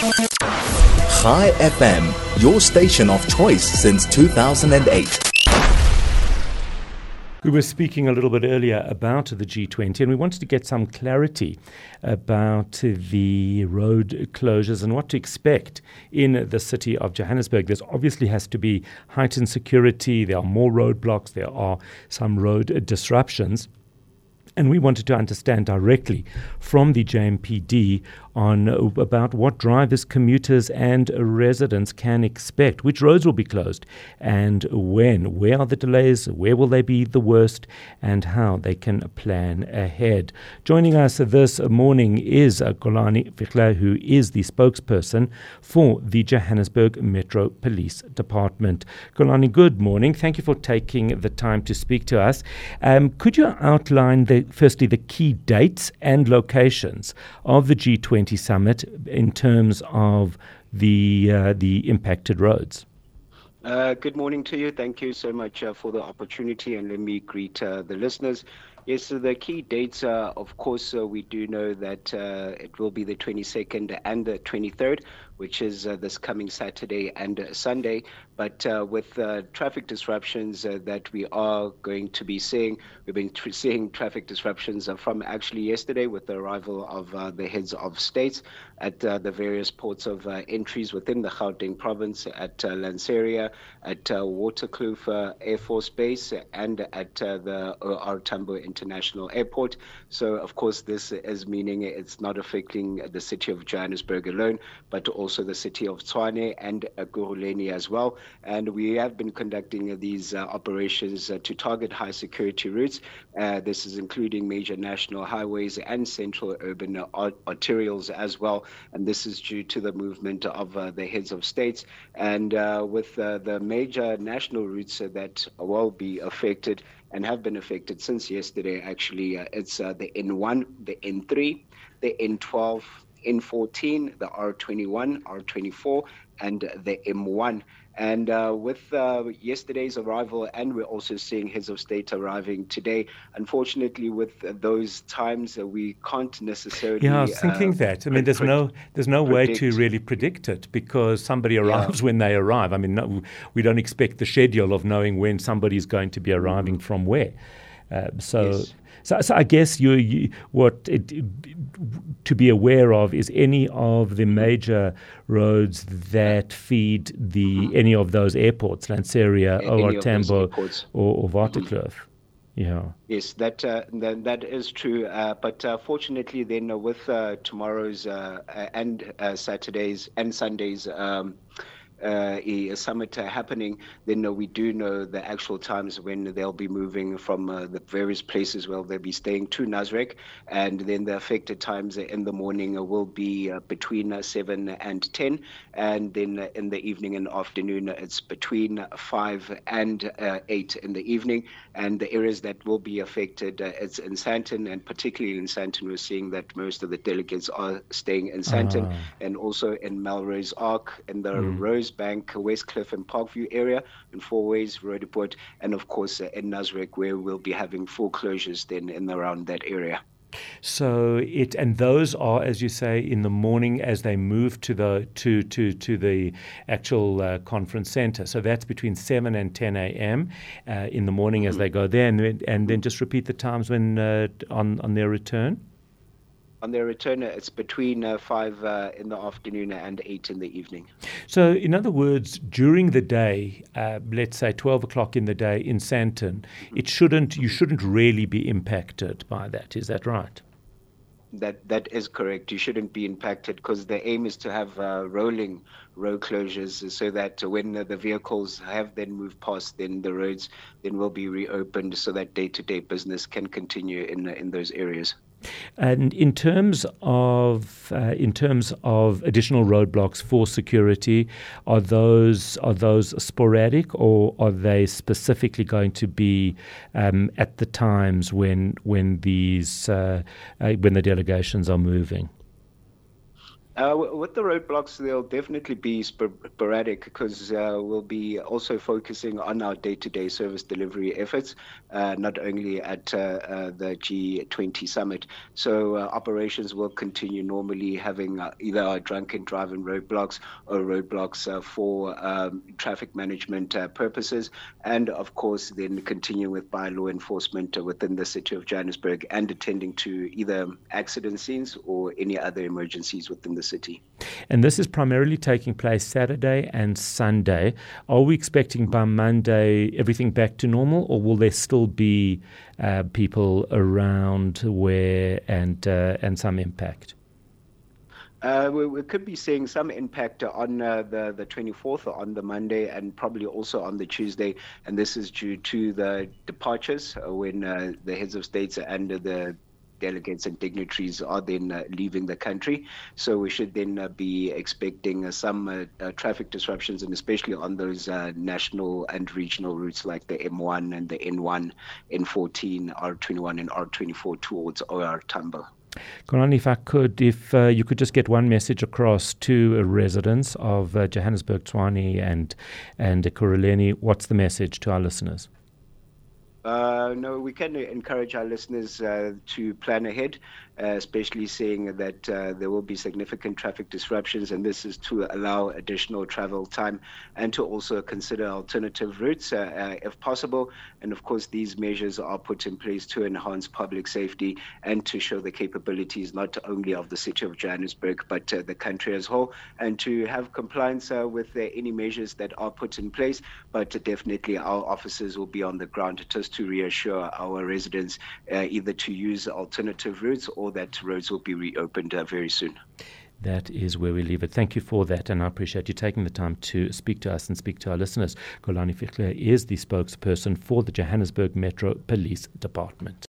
Chai FM, your station of choice since 2008. We were speaking a little bit earlier about the G20, and we wanted to get some clarity about the road closures and what to expect in the city of Johannesburg. There obviously has to be heightened security. There are more roadblocks. There are some road disruptions. And we wanted to understand directly from the JMPD on about what drivers, commuters and residents can expect, which roads will be closed and when, where are the delays, where will they be the worst, and how they can plan ahead. Joining us this morning is Xolani Fihla, who is the spokesperson for the Johannesburg Metro Police Department. Xolani, good morning. Thank you for taking the time to speak to us. Could you outline firstly the key dates and locations of the G20 summit in terms of the impacted roads? Good morning to you. Thank you so much for the opportunity, and let me greet the listeners. Yes, so the key dates, of course, we do know that it will be the 22nd and the 23rd, which is this coming Saturday and Sunday. But with traffic disruptions that we are going to be seeing, we've been seeing traffic disruptions from actually yesterday with the arrival of the heads of states at the various ports of entries within the Gauteng province, at Lanseria, at Waterkloof Air Force Base, and at the OR Tambo International Airport. So, of course, this is meaning it's not affecting the city of Johannesburg alone, but also the city of Tshwane and Ekurhuleni as well. And we have been conducting these operations to target high security routes. This is including major national highways and central urban arterials as well. And this is due to the movement of the heads of states. And with the major national routes that will be affected and have been affected since yesterday, actually, it's the N1, the N3, the N12, N14, the R21, R24, and the M1. And with yesterday's arrival, and we're also seeing heads of state arriving today, unfortunately, with those times, we can't necessarily. Yeah, I was thinking that. I mean, there's no way to really predict it because somebody arrives when they arrive. I mean, we don't expect the schedule of knowing when somebody's going to be arriving from where. Yes. So I guess to be aware of is any of the major roads that feed any of those airports, Lanseria, OR Tambo, or Waterkloof. Yeah. Yes, that is true. But fortunately, then with tomorrow's and Saturdays and Sundays. A summit happening, then we do know the actual times when they'll be moving from the various places where they'll be staying to Nasrec, and then the affected times in the morning will be between 7 and 10, and then in the evening and afternoon it's between 5 and 8 in the evening. And the areas that will be affected, it's in Sandton, and particularly in Sandton we're seeing that most of the delegates are staying in Sandton, and also in Melrose Arc, in the Rosebank, Westcliff and Parkview area, in Fourways, Roodepoort, and of course in Nasrec, where we'll be having full closures then in around that area. So and those are, as you say, in the morning as they move to the actual conference center. So that's between 7 and 10 a.m. In the morning as they go there, and then just repeat the times when on their return. On their return, it's between 5 in the afternoon and 8 in the evening. So, in other words, during the day, let's say 12 o'clock in the day in Sandton, you shouldn't really be impacted by that. Is that right? That is correct. You shouldn't be impacted because the aim is to have rolling road closures so that when the vehicles have then moved past, then the roads then will be reopened so that day-to-day business can continue in those areas. And in terms of additional roadblocks for security, are those sporadic, or are they specifically going to be at the times when the delegations are moving? With the roadblocks, they'll definitely be sporadic because we'll be also focusing on our day-to-day service delivery efforts, not only at the G20 summit. So operations will continue normally, having either our drunken driving roadblocks or roadblocks for traffic management purposes, and of course then continue with bylaw enforcement within the city of Johannesburg and attending to either accident scenes or any other emergencies within the city. And this is primarily taking place Saturday and Sunday. Are we expecting by Monday everything back to normal, or will there still be people around and some impact? We could be seeing some impact on the 24th, on the Monday, and probably also on the Tuesday. And this is due to the departures when the heads of states and the delegates and dignitaries are then leaving the country. So we should then be expecting some traffic disruptions, and especially on those national and regional routes like the M1 and the N1, N14, R21 and R24 towards OR Tambo. Xolani, if you could just get one message across to residents of Johannesburg, Tshwane and Ekurhuleni, what's the message to our listeners? No, we can encourage our listeners to plan ahead, especially seeing that there will be significant traffic disruptions, and this is to allow additional travel time and to also consider alternative routes if possible. And of course, these measures are put in place to enhance public safety and to show the capabilities not only of the city of Johannesburg, but the country as a whole, and to have compliance with any measures that are put in place. But definitely our officers will be on the ground just to reassure our residents either to use alternative routes or that roads will be reopened very soon. That is where we leave it. Thank you for that, and I appreciate you taking the time to speak to us and speak to our listeners. Xolani Fihle is the spokesperson for the Johannesburg Metro Police Department.